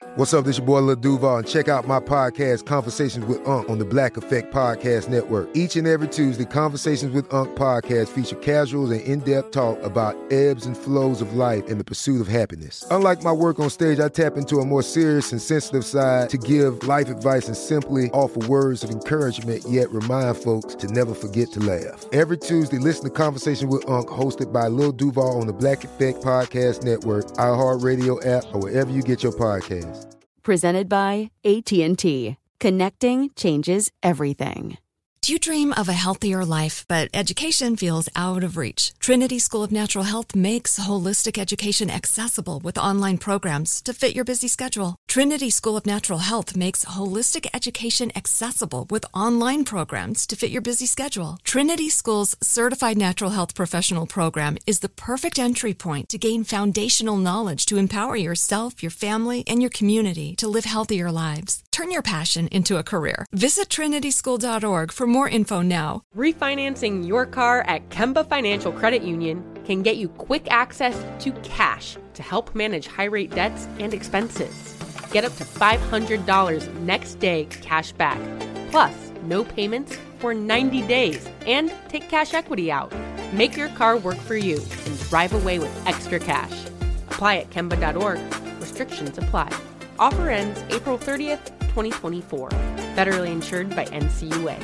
What's up, this your boy Lil Duval, and check out my podcast, Conversations with Unc, on the Black Effect Podcast Network. Each and every Tuesday, Conversations with Unc podcast feature casuals and in-depth talk about ebbs and flows of life and the pursuit of happiness. Unlike my work on stage, I tap into a more serious and sensitive side to give life advice and simply offer words of encouragement, yet remind folks to never forget to laugh. Every Tuesday, listen to Conversations with Unc, hosted by Lil Duval on the Black Effect Podcast Network, iHeartRadio app, or wherever you get your podcasts. Presented by AT&T. Connecting changes everything. Do you dream of a healthier life, but education feels out of reach? Trinity School of Natural Health makes holistic education accessible with online programs to fit your busy schedule. Trinity School of Natural Health makes holistic education accessible with online programs to fit your busy schedule. Trinity School's Certified Natural Health Professional Program is the perfect entry point to gain foundational knowledge to empower yourself, your family, and your community to live healthier lives. Turn your passion into a career. Visit trinityschool.org for more info now. Refinancing your car at Kemba Financial Credit Union can get you quick access to cash to help manage high-rate debts and expenses. Get up to $500 next day cash back, plus no payments for 90 days, and take cash equity out. Make your car work for you and drive away with extra cash. Apply at Kemba.org. Restrictions apply. Offer ends April 30th, 2024. Federally insured by NCUA.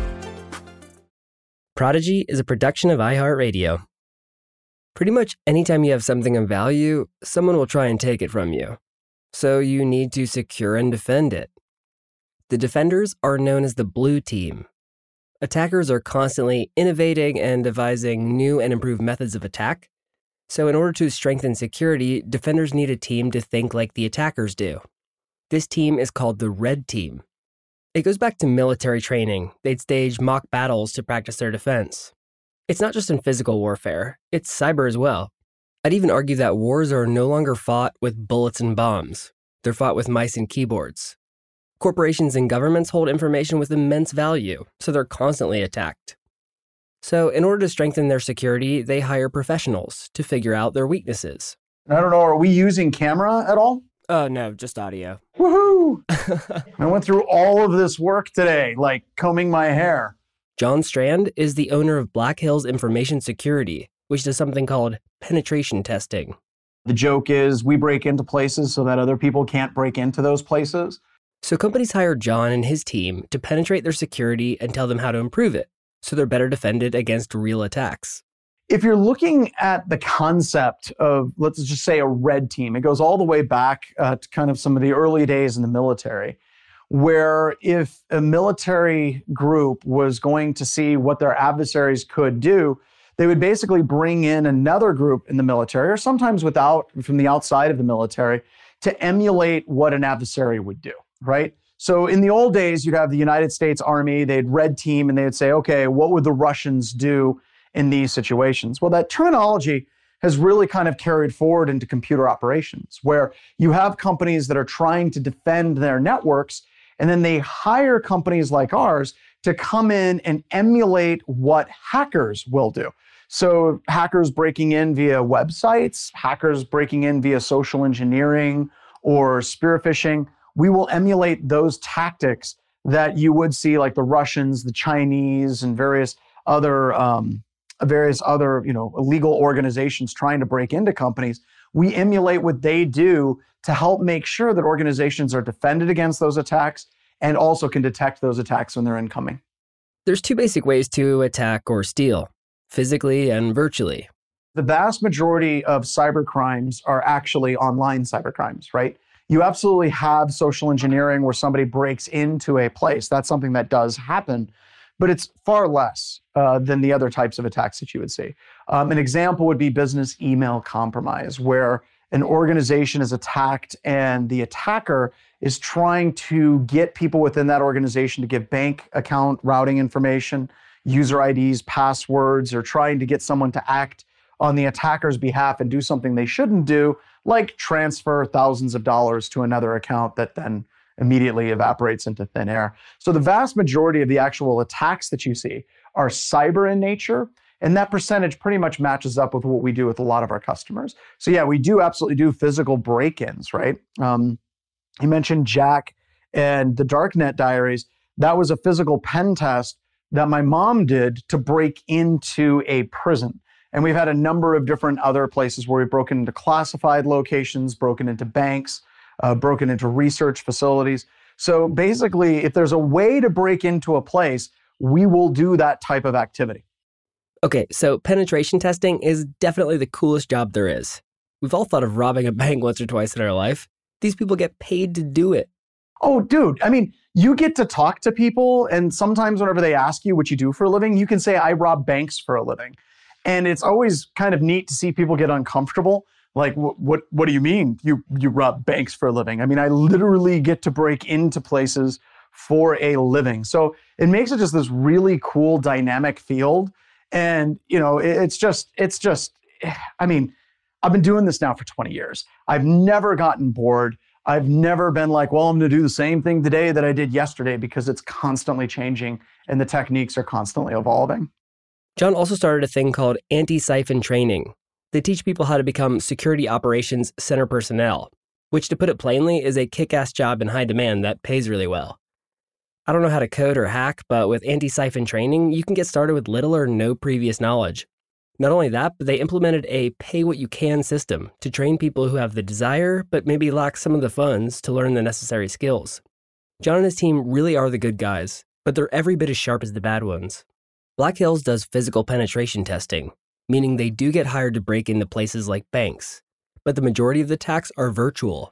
Prodigy is a production of iHeartRadio. Pretty much anytime you have something of value, someone will try and take it from you. So you need to secure and defend it. The defenders are known as the blue team. Attackers are constantly innovating and devising new and improved methods of attack. So in order to strengthen security, defenders need a team to think like the attackers do. This team is called the red team. It goes back to military training. They'd stage mock battles to practice their defense. It's not just in physical warfare, it's cyber as well. I'd even argue that wars are no longer fought with bullets and bombs. They're fought with mice and keyboards. Corporations and governments hold information with immense value, so they're constantly attacked. So in order to strengthen their security, they hire professionals to figure out their weaknesses. I don't know, are we using camera at all? No, just audio. Woohoo! I went through all of this work today, like combing my hair. John Strand is the owner of Black Hills Information Security, which does something called penetration testing. The joke is we break into places so that other people can't break into those places. So companies hire John and his team to penetrate their security and tell them how to improve it, so they're better defended against real attacks. If you're looking at the concept of, let's just say, a red team, it goes all the way back to kind of some of the early days in the military, where if a military group was going to see what their adversaries could do, they would basically bring in another group in the military, or sometimes from the outside of the military, to emulate what an adversary would do, right? So in the old days, you'd have the United States Army, they'd red team, and they would say, okay, what would the Russians do in these situations? Well, that terminology has really kind of carried forward into computer operations, where you have companies that are trying to defend their networks, and then they hire companies like ours to come in and emulate what hackers will do. So hackers breaking in via websites, hackers breaking in via social engineering or spear phishing, we will emulate those tactics that you would see like the Russians, the Chinese, and various other illegal organizations trying to break into companies. We emulate what they do to help make sure that organizations are defended against those attacks and also can detect those attacks when they're incoming. There's two basic ways to attack or steal, physically and virtually. The vast majority of cyber crimes are actually online cyber crimes, right? You absolutely have social engineering where somebody breaks into a place. That's something that does happen, but it's far less than the other types of attacks that you would see. An example would be business email compromise, where an organization is attacked and the attacker is trying to get people within that organization to give bank account routing information, user IDs, passwords, or trying to get someone to act on the attacker's behalf and do something they shouldn't do, like transfer thousands of dollars to another account that then immediately evaporates into thin air. So the vast majority of the actual attacks that you see are cyber in nature, and that percentage pretty much matches up with what we do with a lot of our customers. So yeah, we do absolutely do physical break-ins, right? You mentioned Jack and the Darknet Diaries. That was a physical pen test that my mom did to break into a prison. And we've had a number of different other places where we've broken into classified locations, broken into banks, broken into research facilities. So basically, if there's a way to break into a place, we will do that type of activity. Okay, so penetration testing is definitely the coolest job there is. We've all thought of robbing a bank once or twice in our life. These people get paid to do it. Oh, dude, I mean, you get to talk to people, and sometimes whenever they ask you what you do for a living, you can say, I rob banks for a living. And it's always kind of neat to see people get uncomfortable. Like, what do you mean you rob banks for a living? I mean, I literally get to break into places for a living. So it makes it just this really cool dynamic field. And, you know, it's just, I mean, I've been doing this now for 20 years. I've never gotten bored. I've never been like, well, I'm going to do the same thing today that I did yesterday, because it's constantly changing and the techniques are constantly evolving. John also started a thing called anti-siphon training. They teach people how to become security operations center personnel, which, to put it plainly, is a kick-ass job in high demand that pays really well. I don't know how to code or hack, but with anti-siphon training, you can get started with little or no previous knowledge. Not only that, but they implemented a pay-what-you-can system to train people who have the desire, but maybe lack some of the funds to learn the necessary skills. John and his team really are the good guys, but they're every bit as sharp as the bad ones. Black Hills does physical penetration testing, meaning they do get hired to break into places like banks, but the majority of the attacks are virtual.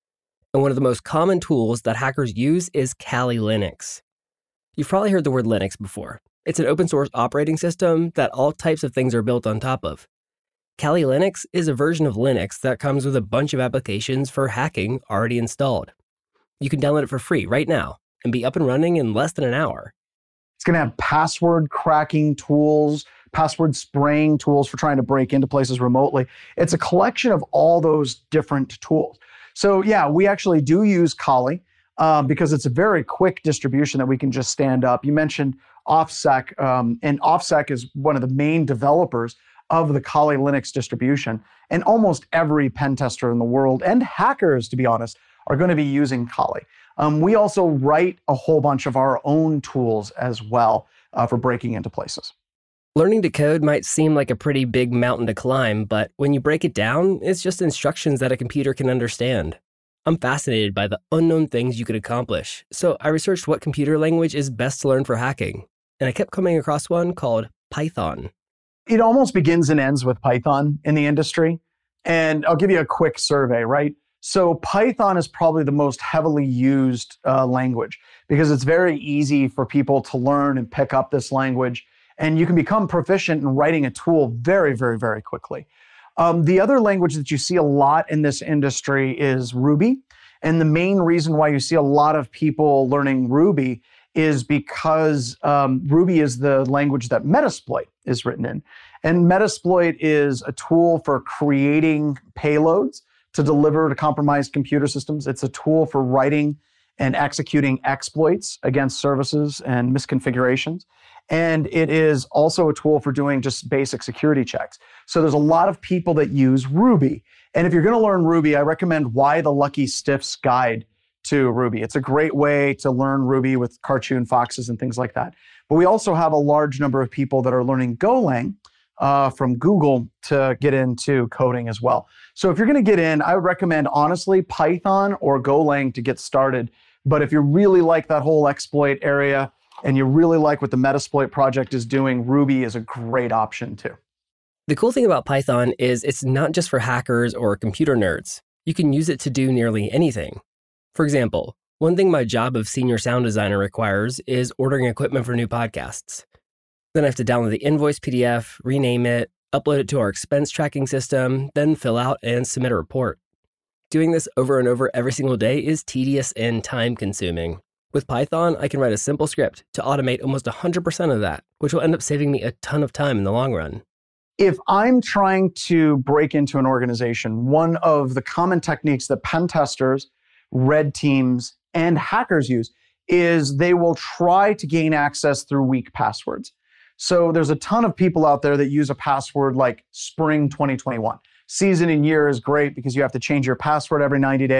And one of the most common tools that hackers use is Kali Linux. You've probably heard the word Linux before. It's an open source operating system that all types of things are built on top of. Kali Linux is a version of Linux that comes with a bunch of applications for hacking already installed. You can download it for free right now and be up and running in less than an hour. It's going to have password cracking tools, password spraying tools for trying to break into places remotely. It's a collection of all those different tools. So yeah, we actually do use Kali because it's a very quick distribution that we can just stand up. You mentioned OffSec, and OffSec is one of the main developers of the Kali Linux distribution. And almost every pen tester in the world, and hackers, to be honest, are going to be using Kali. We also write a whole bunch of our own tools as well for breaking into places. Learning to code might seem like a pretty big mountain to climb, but when you break it down, it's just instructions that a computer can understand. I'm fascinated by the unknown things you could accomplish, so I researched what computer language is best to learn for hacking, and I kept coming across one called Python. It almost begins and ends with Python in the industry, and I'll give you a quick survey, right? So Python is probably the most heavily used language because it's very easy for people to learn and pick up this language. And you can become proficient in writing a tool very, very, very quickly. The other language that you see a lot in this industry is Ruby. And the main reason why you see a lot of people learning Ruby is because Ruby is the language that Metasploit is written in. And Metasploit is a tool for creating payloads to deliver to compromised computer systems. It's a tool for writing and executing exploits against services and misconfigurations. And it is also a tool for doing just basic security checks. So there's a lot of people that use Ruby. And if you're going to learn Ruby, I recommend Why the Lucky Stiff's Guide to Ruby. It's a great way to learn Ruby with cartoon foxes and things like that. But we also have a large number of people that are learning Golang from Google to get into coding as well. So if you're going to get in, I would recommend, honestly, Python or Golang to get started. But if you really like that whole exploit area and you really like what the Metasploit project is doing, Ruby is a great option too. The cool thing about Python is it's not just for hackers or computer nerds. You can use it to do nearly anything. For example, one thing my job of senior sound designer requires is ordering equipment for new podcasts. Then I have to download the invoice PDF, rename it, upload it to our expense tracking system, then fill out and submit a report. Doing this over and over every single day is tedious and time-consuming. With Python, I can write a simple script to automate almost 100% of that, which will end up saving me a ton of time in the long run. If I'm trying to break into an organization, one of the common techniques that pen testers, red teams, and hackers use is they will try to gain access through weak passwords. So there's a ton of people out there that use a password like Spring 2021. Season and year is great because you have to change your password every 90 days.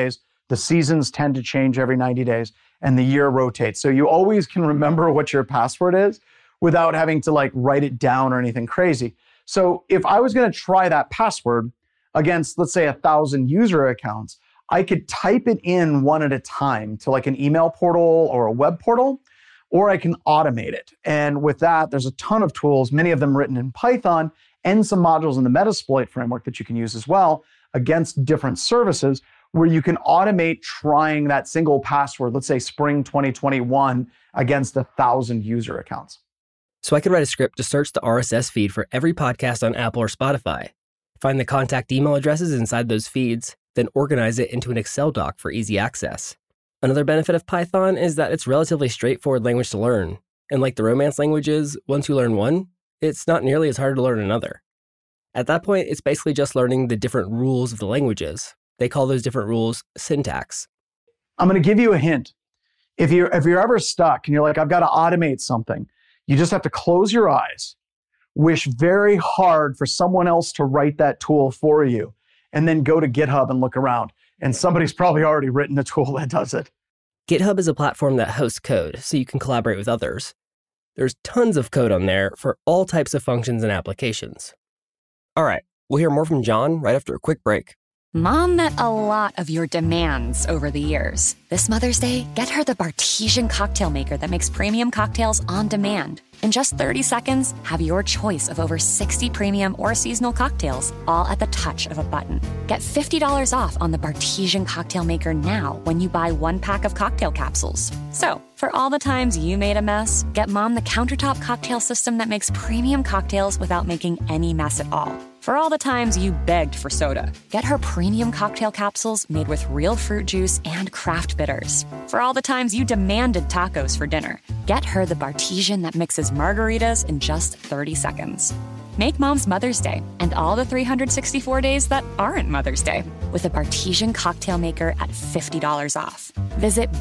The seasons tend to change every 90 days and the year rotates. So you always can remember what your password is without having to like write it down or anything crazy. So if I was going to try that password against, let's say, 1,000 user accounts, I could type it in one at a time to like an email portal or a web portal, or I can automate it. And with that, there's a ton of tools, many of them written in Python, and some modules in the Metasploit framework that you can use as well against different services where you can automate trying that single password, let's say spring 2021, against 1,000 user accounts. So I could write a script to search the RSS feed for every podcast on Apple or Spotify, find the contact email addresses inside those feeds, then organize it into an Excel doc for easy access. Another benefit of Python is that it's a relatively straightforward language to learn. And like the Romance languages, once you learn one, it's not nearly as hard to learn another. At that point, it's basically just learning the different rules of the languages. They call those different rules syntax. I'm going to give you a hint. If you're ever stuck and you're like, I've got to automate something, you just have to close your eyes, wish very hard for someone else to write that tool for you, and then go to GitHub and look around. And somebody's probably already written a tool that does it. GitHub is a platform that hosts code, so you can collaborate with others. There's tons of code on there for all types of functions and applications. All right, we'll hear more from John right after a quick break. Mom met a lot of your demands over the years. This Mother's Day, get her the Bartesian cocktail maker that makes premium cocktails on demand. In just 30 seconds, have your choice of over 60 premium or seasonal cocktails, all at the touch of a button. Get $50 off on the Bartesian cocktail maker now when you buy one pack of cocktail capsules. So, for all the times you made a mess, get Mom the countertop cocktail system that makes premium cocktails without making any mess at all. For all the times you begged for soda, get her premium cocktail capsules made with real fruit juice and craft bitters. For all the times you demanded tacos for dinner, get her the Bartesian that mixes margaritas in just 30 seconds. Make Mom's Mother's Day and all the 364 days that aren't Mother's Day with a Bartesian cocktail maker at $50 off. Visit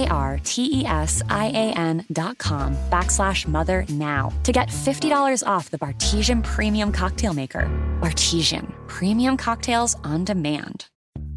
BARTESIAN.com/mother now to get $50 off the Bartesian Premium Cocktail Maker. Bartesian, premium cocktails on demand.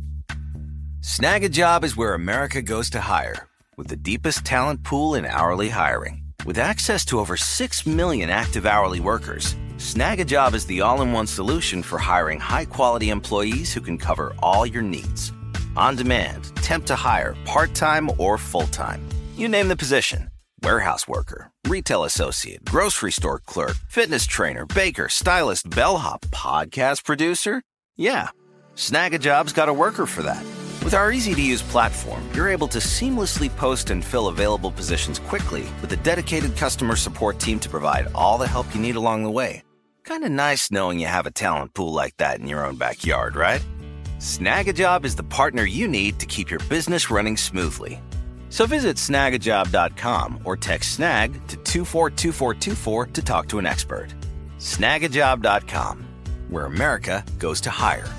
Snag a Job is where America goes to hire, with the deepest talent pool in hourly hiring. With access to over 6 million active hourly workers, Snag a Job is the all-in-one solution for hiring high-quality employees who can cover all your needs. On demand, temp to hire, part-time or full-time. You name the position. Warehouse worker, retail associate, grocery store clerk, fitness trainer, baker, stylist, bellhop, podcast producer. Yeah, Snag a Job's got a worker for that. With our easy-to-use platform, you're able to seamlessly post and fill available positions quickly with a dedicated customer support team to provide all the help you need along the way. Kind of nice knowing you have a talent pool like that in your own backyard, right? Snag a Job is the partner you need to keep your business running smoothly. So visit snagajob.com or text SNAG to 242424 to talk to an expert. Snagajob.com, where America goes to hire.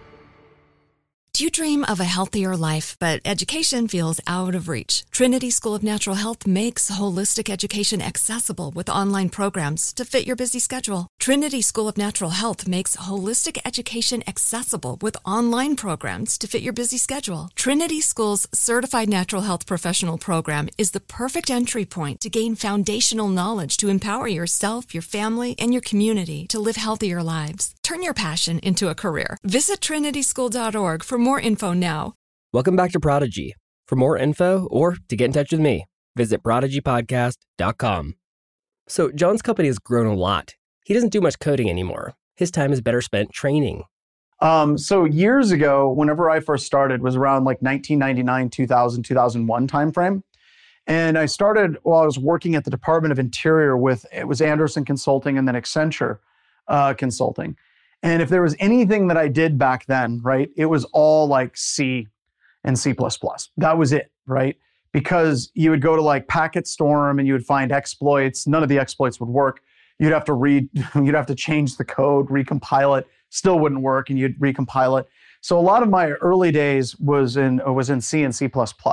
Do you dream of a healthier life, but education feels out of reach? Trinity School of Natural Health makes holistic education accessible with online programs to fit your busy schedule. Trinity School of Natural Health makes holistic education accessible with online programs to fit your busy schedule. Trinity School's Certified Natural Health Professional Program is the perfect entry point to gain foundational knowledge to empower yourself, your family, and your community to live healthier lives. Turn your passion into a career. Visit trinityschool.org for more info now. Welcome back to Prodigy. For more info or to get in touch with me, visit prodigypodcast.com. So John's company has grown a lot. He doesn't do much coding anymore. His time is better spent training. So years ago, whenever I first started, was around like 1999, 2000, 2001 timeframe. And I started while I was working at the Department of Interior it was Anderson Consulting and then Accenture Consulting. And if there was anything that I did back then, right, it was all like C and C++. That was it, right? Because you would go to like Packet Storm and you would find exploits. None of the exploits would work. You'd have to change the code, recompile it, still wouldn't work, and you'd recompile it. So a lot of my early days was in C and C++.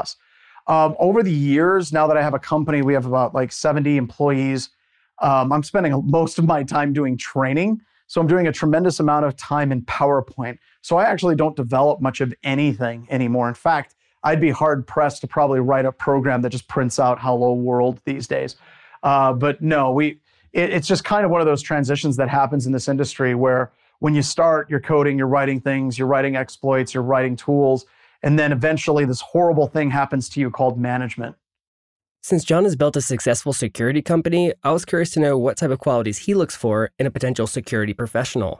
Over the years, now that I have a company, we have about like 70 employees. I'm spending most of my time doing training. So I'm doing a tremendous amount of time in PowerPoint. So I actually don't develop much of anything anymore. In fact, I'd be hard pressed to probably write a program that just prints out hello world these days. But no, it's just kind of one of those transitions that happens in this industry where when you start, you're coding, you're writing things, you're writing exploits, you're writing tools, and then eventually this horrible thing happens to you called management. Since John has built a successful security company, I was curious to know what type of qualities he looks for in a potential security professional.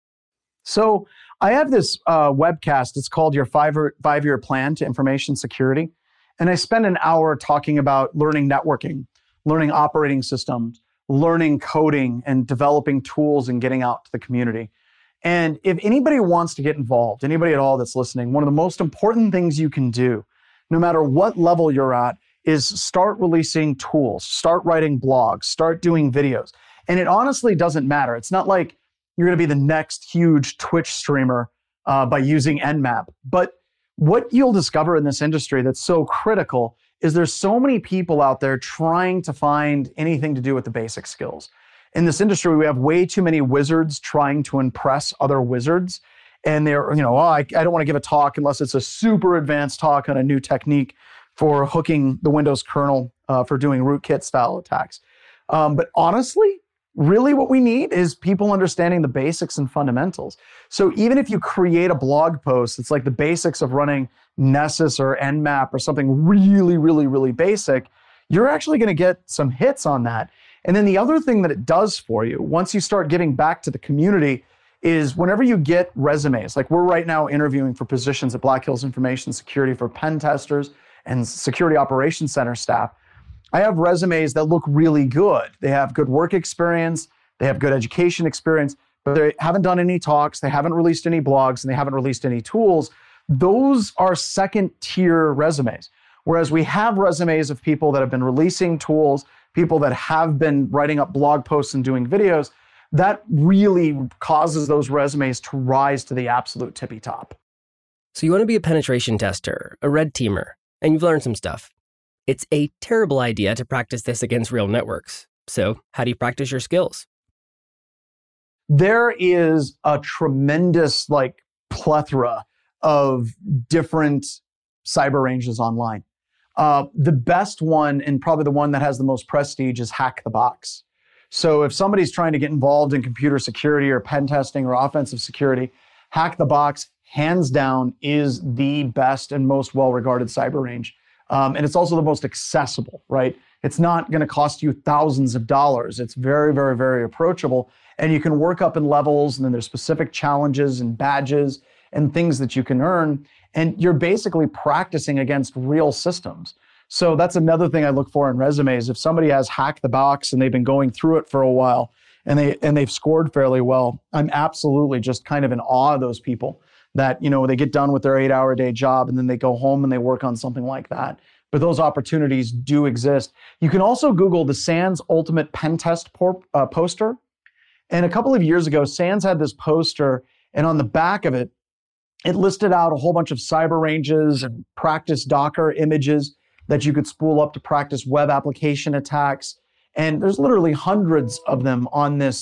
So I have this webcast. It's called Your Five-Year Plan to Information Security. And I spend an hour talking about learning networking, learning operating systems, learning coding, and developing tools and getting out to the community. And if anybody wants to get involved, anybody at all that's listening, one of the most important things you can do, no matter what level you're at, is start releasing tools, start writing blogs, start doing videos. And it honestly doesn't matter. It's not like you're going to be the next huge Twitch streamer by using Nmap. But what you'll discover in this industry that's so critical is there's so many people out there trying to find anything to do with the basic skills. In this industry, we have way too many wizards trying to impress other wizards. And they're, I don't want to give a talk unless it's a super advanced talk on a new technique for hooking the Windows kernel for doing rootkit style attacks. But honestly, really what we need is people understanding the basics and fundamentals. So even if you create a blog post, it's like the basics of running Nessus or Nmap or something really, really, really basic, you're actually going to get some hits on that. And then the other thing that it does for you, once you start giving back to the community, is whenever you get resumes, like we're right now interviewing for positions at Black Hills Information Security for pen testers and security operations center staff, I have resumes that look really good. They have good work experience, they have good education experience, but they haven't done any talks, they haven't released any blogs, and they haven't released any tools. Those are second tier resumes. Whereas we have resumes of people that have been releasing tools, people that have been writing up blog posts and doing videos, that really causes those resumes to rise to the absolute tippy top. So you want to be a penetration tester, a red teamer, and you've learned some stuff. It's a terrible idea to practice this against real networks. So how do you practice your skills? There is a tremendous plethora of different cyber ranges online. The best one, and probably the one that has the most prestige, is Hack the Box. So if somebody's trying to get involved in computer security or pen testing or offensive security, Hack the Box, hands down, is the best and most well-regarded cyber range. And it's also the most accessible, right? It's not going to cost you thousands of dollars. It's very, very, very approachable. And you can work up in levels, and then there's specific challenges and badges and things that you can earn. And you're basically practicing against real systems. So that's another thing I look for in resumes. If somebody has Hack the Box and they've been going through it for a while and they've scored fairly well, I'm absolutely just kind of in awe of those people that, they get done with their 8-hour-a-day job and then they go home and they work on something like that. But those opportunities do exist. You can also Google the SANS Ultimate Pen Test poster. And a couple of years ago, SANS had this poster, and on the back of it, it listed out a whole bunch of cyber ranges and practice Docker images that you could spool up to practice web application attacks. And there's literally hundreds of them on this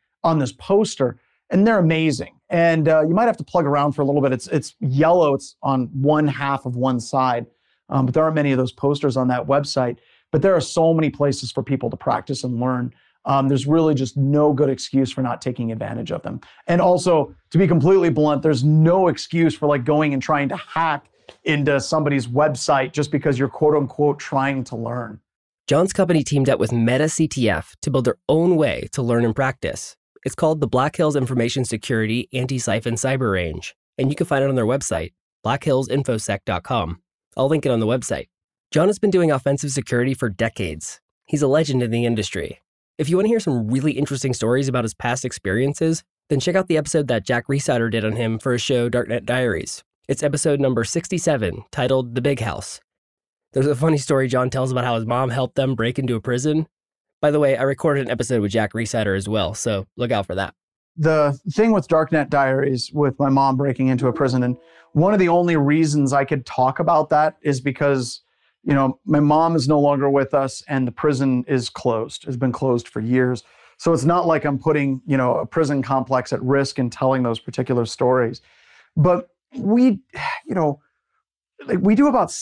poster, and they're amazing. And you might have to plug around for a little bit. It's yellow. It's on one half of one side. But there aren't many of those posters on that website. But there are so many places for people to practice and learn. There's really just no good excuse for not taking advantage of them. And also, to be completely blunt, there's no excuse for going and trying to hack into somebody's website just because you're quote unquote trying to learn. John's company teamed up with MetaCTF to build their own way to learn and practice. It's called the Black Hills Information Security Anti-Siphon Cyber Range, and you can find it on their website, blackhillsinfosec.com. I'll link it on the website. John has been doing offensive security for decades. He's a legend in the industry. If you want to hear some really interesting stories about his past experiences, then check out the episode that Jack Rhysider did on him for his show Darknet Diaries. It's episode number 67, titled The Big House. There's a funny story John tells about how his mom helped them break into a prison. By the way, I recorded an episode with Jack Rhysider as well, so look out for that. The thing with Darknet Diaries, with my mom breaking into a prison, and one of the only reasons I could talk about that is because, my mom is no longer with us and the prison is closed. It's been closed for years. So it's not like I'm putting, a prison complex at risk in telling those particular stories. But we, we do about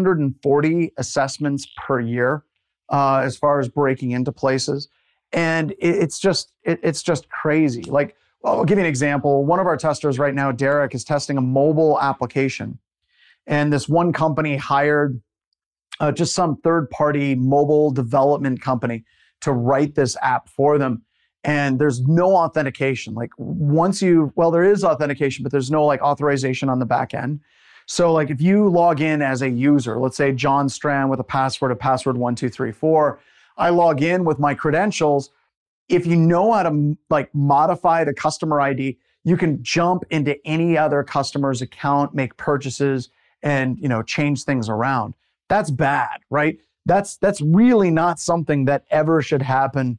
640 assessments per year as far as breaking into places. And it's just crazy. Like, I'll give you an example. One of our testers right now, Derek, is testing a mobile application. And this one company hired just some third-party mobile development company to write this app for them. And there's no authentication. Like there is authentication, but there's no like authorization on the back end. So like if you log in as a user, let's say John Strand with a password 1234, I log in with my credentials. If you know how to like modify the customer ID, you can jump into any other customer's account, make purchases, and change things around. That's bad, right? That's really not something that ever should happen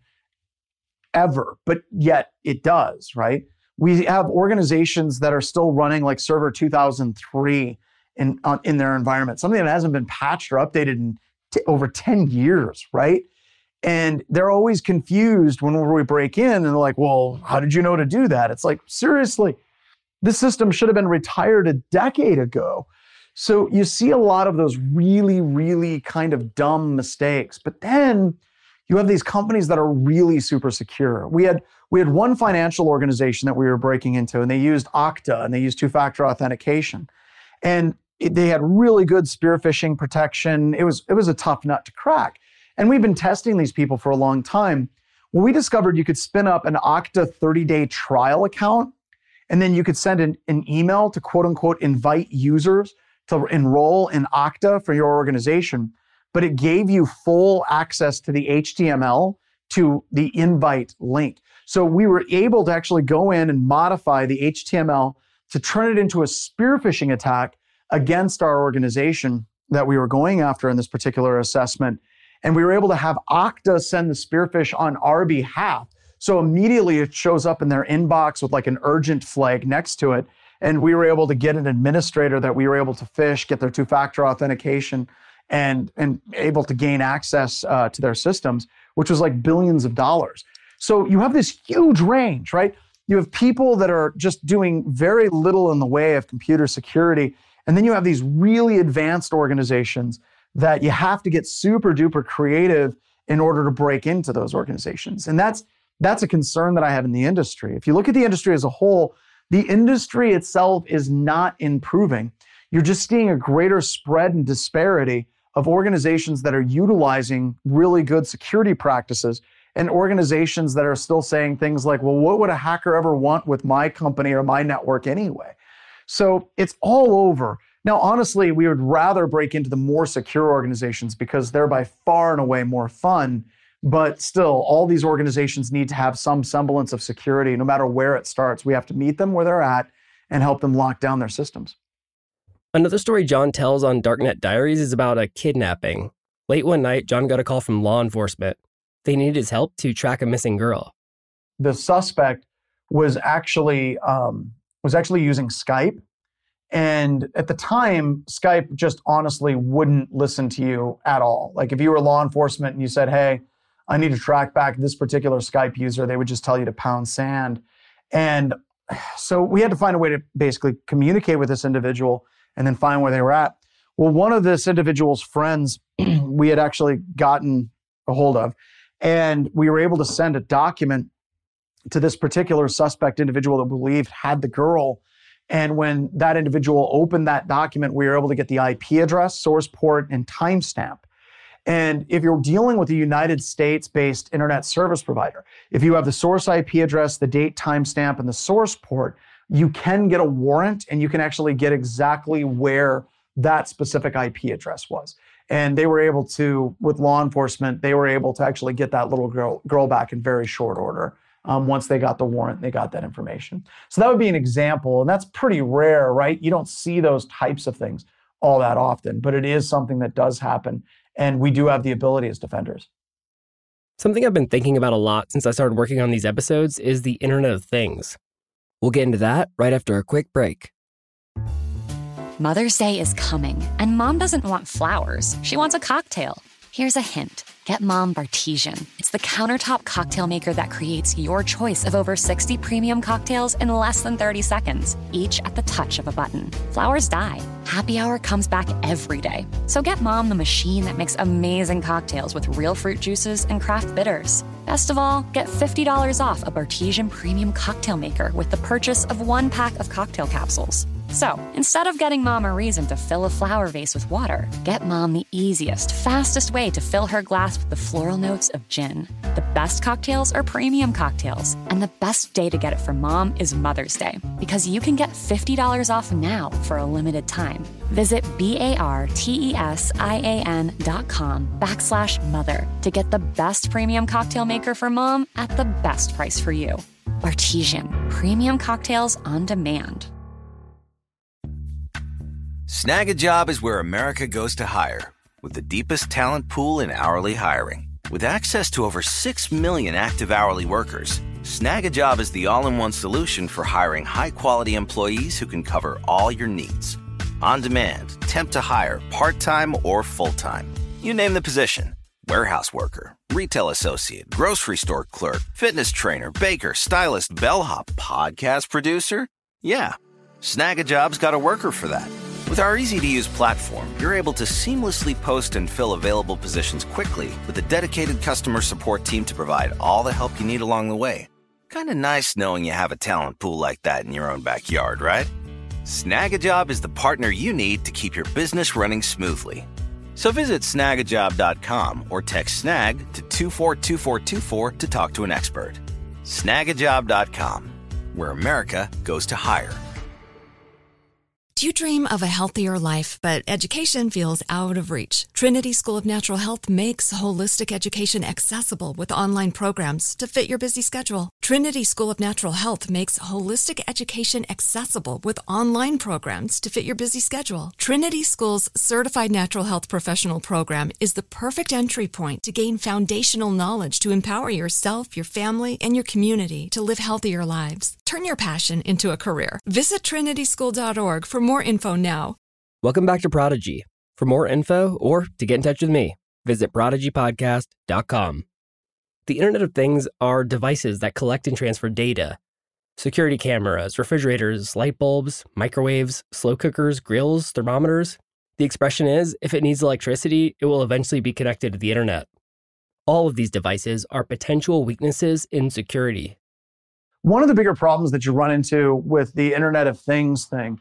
ever, but yet it does, right? We have organizations that are still running like Server 2003 in their environment, something that hasn't been patched or updated in over 10 years, right? And they're always confused whenever we break in and they're like, well, how did you know to do that? It's like, seriously, this system should have been retired a decade ago. So you see a lot of those really, really kind of dumb mistakes. But then you have these companies that are really super secure. We had one financial organization that we were breaking into, and they used Okta and they used two-factor authentication. And they had really good spear phishing protection. It was a tough nut to crack. And we've been testing these people for a long time. Well, we discovered you could spin up an Okta 30-day trial account, and then you could send an email to quote unquote invite users to enroll in Okta for your organization. But it gave you full access to the HTML to the invite link. So we were able to actually go in and modify the HTML to turn it into a spear phishing attack against our organization that we were going after in this particular assessment. And we were able to have Okta send the spearfish on our behalf. So immediately it shows up in their inbox with like an urgent flag next to it. And we were able to get an administrator that we were able to phish, get their two-factor authentication, and able to gain access to their systems, which was like billions of dollars. So you have this huge range, right? You have people that are just doing very little in the way of computer security. And then you have these really advanced organizations that you have to get super duper creative in order to break into those organizations. And that's a concern that I have in the industry. If you look at the industry as a whole, the industry itself is not improving. You're just seeing a greater spread and disparity of organizations that are utilizing really good security practices and organizations that are still saying things like, well, what would a hacker ever want with my company or my network anyway? So it's all over. Now, honestly, we would rather break into the more secure organizations because they're by far and away more fun. But still, all these organizations need to have some semblance of security, no matter where it starts. We have to meet them where they're at and help them lock down their systems. Another story John tells on Darknet Diaries is about a kidnapping. Late one night, John got a call from law enforcement. They needed his help to track a missing girl. The suspect was actually using Skype. And at the time, Skype just honestly wouldn't listen to you at all. Like if you were law enforcement and you said, hey, I need to track back this particular Skype user, they would just tell you to pound sand. And so we had to find a way to basically communicate with this individual and then find where they were at. Well, one of this individual's friends we had actually gotten a hold of, and we were able to send a document to this particular suspect individual that we believed had the girl. And when that individual opened that document, we were able to get the IP address, source port, and timestamp. And if you're dealing with a United States-based internet service provider, if you have the source IP address, the date, timestamp, and the source port, you can get a warrant and you can actually get exactly where that specific IP address was. And they were able to, with law enforcement, they were able to actually get that little girl back in very short order. Once they got the warrant, they got that information. So that would be an example, and that's pretty rare, right? You don't see those types of things all that often, but it is something that does happen, and we do have the ability as defenders. Something I've been thinking about a lot since I started working on these episodes is the Internet of Things. We'll get into that right after a quick break. Mother's Day is coming, and Mom doesn't want flowers. She wants a cocktail. Here's a hint. Get Mom Bartesian. It's the countertop cocktail maker that creates your choice of over 60 premium cocktails in less than 30 seconds, each at the touch of a button. Flowers die. Happy Hour comes back every day. So get Mom the machine that makes amazing cocktails with real fruit juices and craft bitters. Best of all, get $50 off a Bartesian premium cocktail maker with the purchase of 1 pack of cocktail capsules. So, instead of getting Mom a reason to fill a flower vase with water, get Mom the easiest, fastest way to fill her glass with the floral notes of gin. The best cocktails are premium cocktails, and the best day to get it for Mom is Mother's Day, because you can get $50 off now for a limited time. Visit BARTESIAN.com/mother to get the best premium cocktail maker for Mom at the best price for you. Bartesian, premium cocktails on demand. Snag a Job is where America goes to hire, with the deepest talent pool in hourly hiring. With access to over 6 million active hourly workers, Snag a Job is the all-in-one solution for hiring high-quality employees who can cover all your needs. On demand, temp to hire, part-time or full-time. You name the position. Warehouse worker, retail associate, grocery store clerk, fitness trainer, baker, stylist, bellhop, podcast producer. Yeah, Snag a Job's got a worker for that. With our easy-to-use platform, you're able to seamlessly post and fill available positions quickly with a dedicated customer support team to provide all the help you need along the way. Kind of nice knowing you have a talent pool like that in your own backyard, right? Snag a Job is the partner you need to keep your business running smoothly. So visit snagajob.com or text SNAG to 242424 to talk to an expert. Snagajob.com, where America goes to hire. Do you dream of a healthier life, but education feels out of reach? Trinity School of Natural Health makes holistic education accessible with online programs to fit your busy schedule. Trinity School of Natural Health makes holistic education accessible with online programs to fit your busy schedule. Trinity School's Certified Natural Health Professional Program is the perfect entry point to gain foundational knowledge to empower yourself, your family, and your community to live healthier lives. Turn your passion into a career. Visit trinityschool.org for more info now. Welcome back to Prodigy. For more info or to get in touch with me, visit prodigypodcast.com. The Internet of Things are devices that collect and transfer data. Security cameras, refrigerators, light bulbs, microwaves, slow cookers, grills, thermometers. The expression is, if it needs electricity, it will eventually be connected to the Internet. All of these devices are potential weaknesses in security. One of the bigger problems that you run into with the Internet of Things thing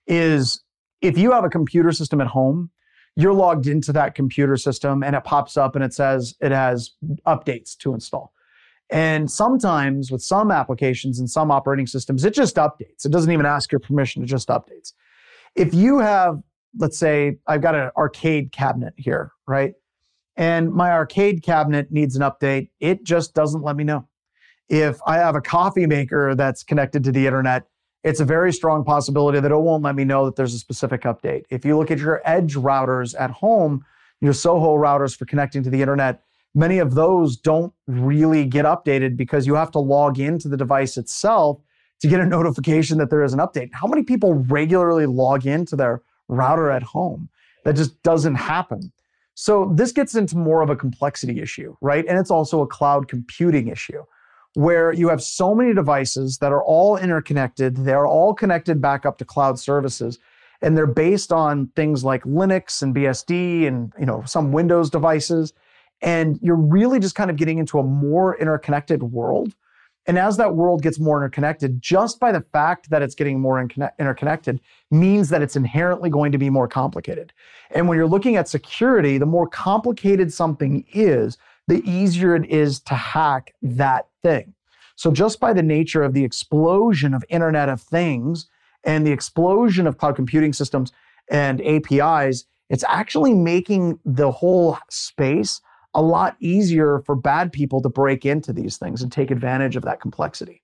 is if you have a computer system at home, you're logged into that computer system and it pops up and it says it has updates to install. And sometimes with some applications and some operating systems, it just updates. It doesn't even ask your permission, it just updates. If you have, let's say, I've got an arcade cabinet here, right? And my arcade cabinet needs an update, it just doesn't let me know. If I have a coffee maker that's connected to the internet, it's a very strong possibility that it won't let me know that there's a specific update. If you look at your edge routers at home, your Soho routers for connecting to the internet, many of those don't really get updated because you have to log into the device itself to get a notification that there is an update. How many people regularly log into their router at home? That just doesn't happen. So this gets into more of a complexity issue, right? And it's also a cloud computing issue, where you have so many devices that are all interconnected. They're all connected back up to cloud services. And they're based on things like Linux and BSD and some Windows devices. And you're really just kind of getting into a more interconnected world. And as that world gets more interconnected, just by the fact that it's getting more interconnected means that it's inherently going to be more complicated. And when you're looking at security, the more complicated something is, the easier it is to hack that thing. So just by the nature of the explosion of Internet of Things and the explosion of cloud computing systems and APIs, it's actually making the whole space a lot easier for bad people to break into these things and take advantage of that complexity.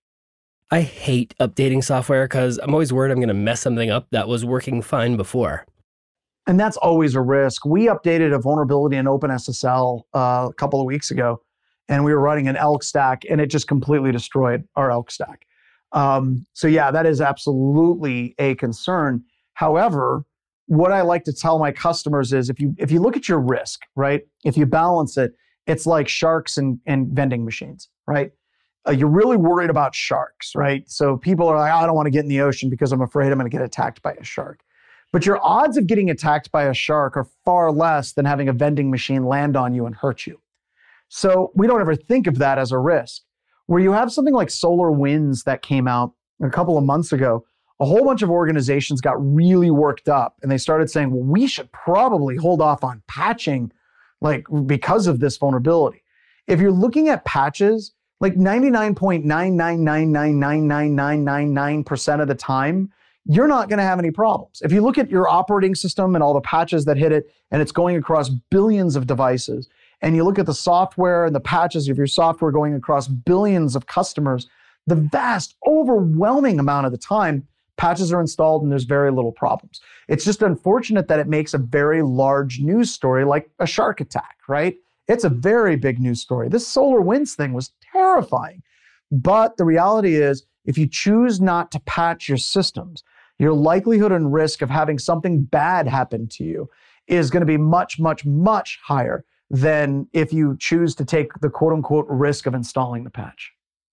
I hate updating software because I'm always worried I'm going to mess something up that was working fine before. And that's always a risk. We updated a vulnerability in OpenSSL a couple of weeks ago, and we were running an Elk stack, and it just completely destroyed our Elk stack. So yeah, that is absolutely a concern. However, what I like to tell my customers is if you look at your risk, right? If you balance it it's like sharks and vending machines, right? You're really worried about sharks, right? So people are like, I don't want to get in the ocean because I'm afraid I'm going to get attacked by a shark. But your odds of getting attacked by a shark are far less than having a vending machine land on you and hurt you. So we don't ever think of that as a risk. Where you have something like SolarWinds that came out a couple of months ago, a whole bunch of organizations got really worked up and they started saying, well, we should probably hold off on patching because of this vulnerability. If you're looking at patches, like 99.999999999% of the time, you're not going to have any problems. If you look at your operating system and all the patches that hit it, and it's going across billions of devices, and you look at the software and the patches of your software going across billions of customers, the vast, overwhelming amount of the time, patches are installed and there's very little problems. It's just unfortunate that it makes a very large news story like a shark attack, right? It's a very big news story. This SolarWinds thing was terrifying. But the reality is, if you choose not to patch your systems, your likelihood and risk of having something bad happen to you is going to be much, much, much higher than if you choose to take the quote-unquote risk of installing the patch.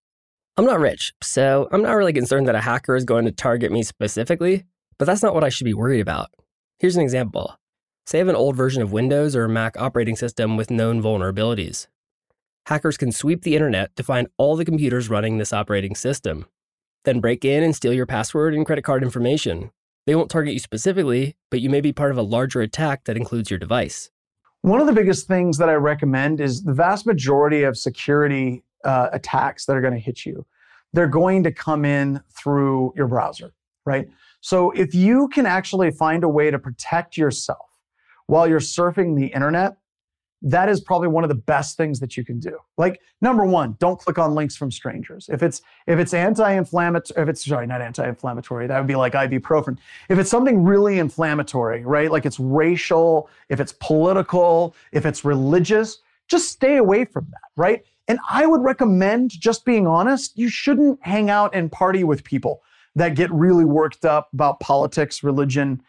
I'm not rich, so I'm not really concerned that a hacker is going to target me specifically, but that's not what I should be worried about. Here's an example. Say I have an old version of Windows or a Mac operating system with known vulnerabilities. Hackers can sweep the internet to find all the computers running this operating system, then break in and steal your password and credit card information. They won't target you specifically, but you may be part of a larger attack that includes your device. One of the biggest things that I recommend is the vast majority of security attacks that are going to hit you, they're going to come in through your browser, right? So if you can actually find a way to protect yourself while you're surfing the internet, that is probably one of the best things that you can do. Like, number one, don't click on links from strangers. If it's anti-inflammatory, not anti-inflammatory, that would be like ibuprofen. If it's something really inflammatory, right? Like it's racial, if it's political, if it's religious, just stay away from that, right? And I would recommend, just being honest, you shouldn't hang out and party with people that get really worked up about politics, religion,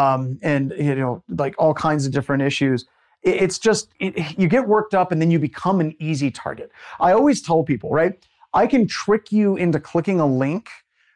and like all kinds of different issues. It's just, you get worked up and then you become an easy target. I always tell people, right? I can trick you into clicking a link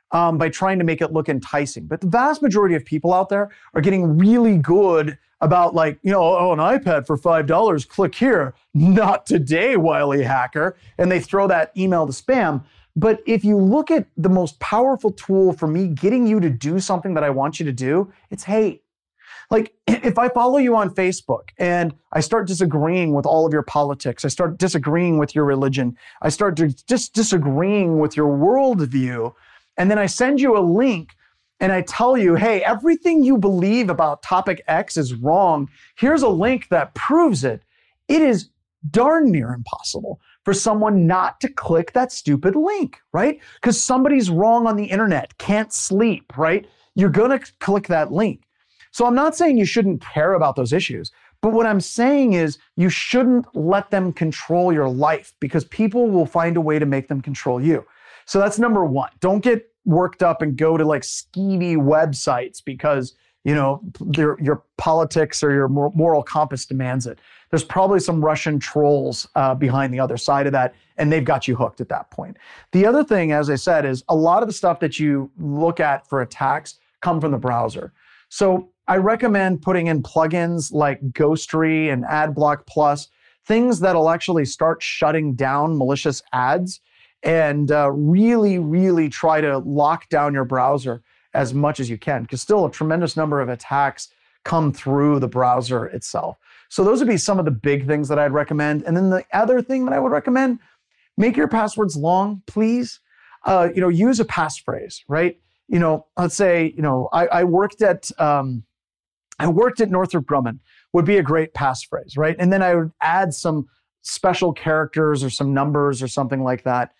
by trying to make it look enticing. But the vast majority of people out there are getting really good about an iPad for $5, click here. Not today, wily hacker. And they throw that email to spam. But if you look at the most powerful tool for me getting you to do something that I want you to do, it's hate. Like, if I follow you on Facebook and I start disagreeing with all of your politics, I start disagreeing with your religion, I start just disagreeing with your worldview, and then I send you a link and I tell you, hey, everything you believe about topic X is wrong, here's a link that proves it, it is darn near impossible for someone not to click that stupid link, right? Because somebody's wrong on the internet, can't sleep, right? You're going to click that link. So I'm not saying you shouldn't care about those issues, but what I'm saying is you shouldn't let them control your life, because people will find a way to make them control you. So that's number one. Don't get worked up and go to like skeevy websites because, your politics or your moral compass demands it. There's probably some Russian trolls behind the other side of that, and they've got you hooked at that point. The other thing, as I said, is a lot of the stuff that you look at for attacks come from the browser. So I recommend putting in plugins like Ghostery and AdBlock Plus, things that'll actually start shutting down malicious ads and really, really try to lock down your browser as much as you can, because still a tremendous number of attacks come through the browser itself. So those would be some of the big things that I'd recommend. And then the other thing that I would recommend, make your passwords long, please. Use a passphrase, right? Let's say, I worked at Northrop Grumman would be a great passphrase, right? And then I would add some special characters or some numbers or something like that.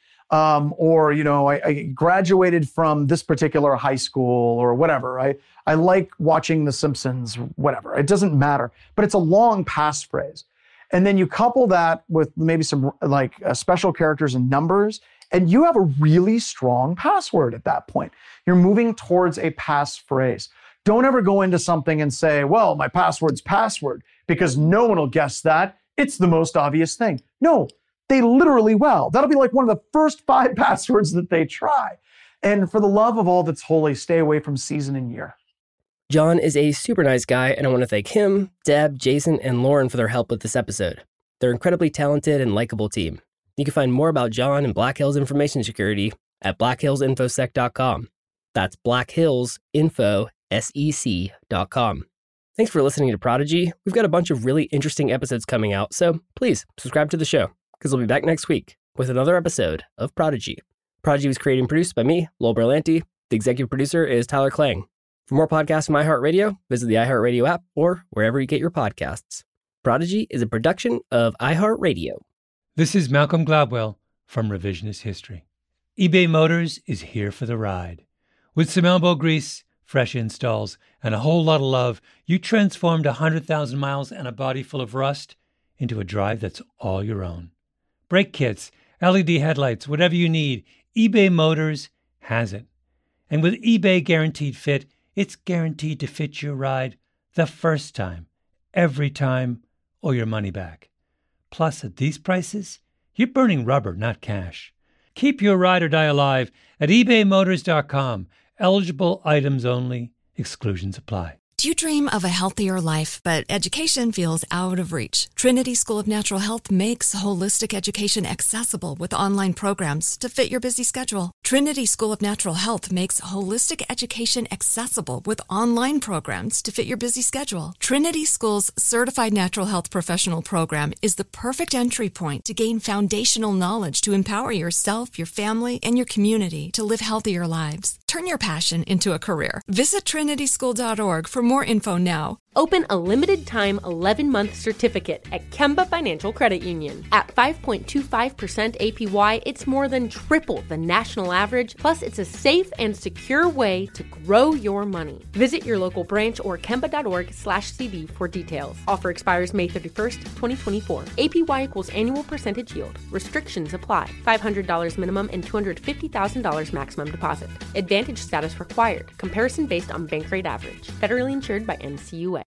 I graduated from this particular high school or whatever. I like watching The Simpsons, whatever. It doesn't matter, but it's a long passphrase. And then you couple that with maybe some special characters and numbers, and you have a really strong password at that point. You're moving towards a passphrase. Don't ever go into something and say, well, my password's password, because no one will guess that It's the most obvious thing. No, they literally will. That'll be like one of the first 5 passwords that they try. And for the love of all that's holy, stay away from season and year. John is a super nice guy, and I want to thank him, Deb, Jason, and Lauren for their help with this episode. They're an incredibly talented and likable team. You can find more about John and Black Hills Information Security at blackhillsinfosec.com. That's blackhillsinfosec.com. Thanks for listening to Prodigy. We've got a bunch of really interesting episodes coming out, so please subscribe to the show, because we'll be back next week with another episode of Prodigy. Prodigy was created and produced by me, Lowell Berlanti. The executive producer is Tyler Klang. For more podcasts from iHeartRadio, visit the iHeartRadio app or wherever you get your podcasts. Prodigy is a production of iHeartRadio. This is Malcolm Gladwell from Revisionist History. eBay Motors is here for the ride. With some elbow grease, fresh installs, and a whole lot of love, you transformed 100,000 miles and a body full of rust into a drive that's all your own. Brake kits, LED headlights, whatever you need, eBay Motors has it. And with eBay Guaranteed Fit, it's guaranteed to fit your ride the first time, every time, or your money back. Plus, at these prices, you're burning rubber, not cash. Keep your ride or die alive at ebaymotors.com. Eligible items only. Exclusions apply. Do you dream of a healthier life, but education feels out of reach? Trinity School of Natural Health makes holistic education accessible with online programs to fit your busy schedule. Trinity School of Natural Health makes holistic education accessible with online programs to fit your busy schedule. Trinity School's Certified Natural Health Professional Program is the perfect entry point to gain foundational knowledge to empower yourself, your family, and your community to live healthier lives. Turn your passion into a career. Visit trinityschool.org for more info now. Open a limited-time 11-month certificate at Kemba Financial Credit Union. At 5.25% APY, it's more than triple the national average, plus it's a safe and secure way to grow your money. Visit your local branch or kemba.org/CD for details. Offer expires May 31st, 2024. APY equals annual percentage yield. Restrictions apply. $500 minimum and $250,000 maximum deposit. Advantage status required. Comparison based on bank rate average. Federally insured by NCUA.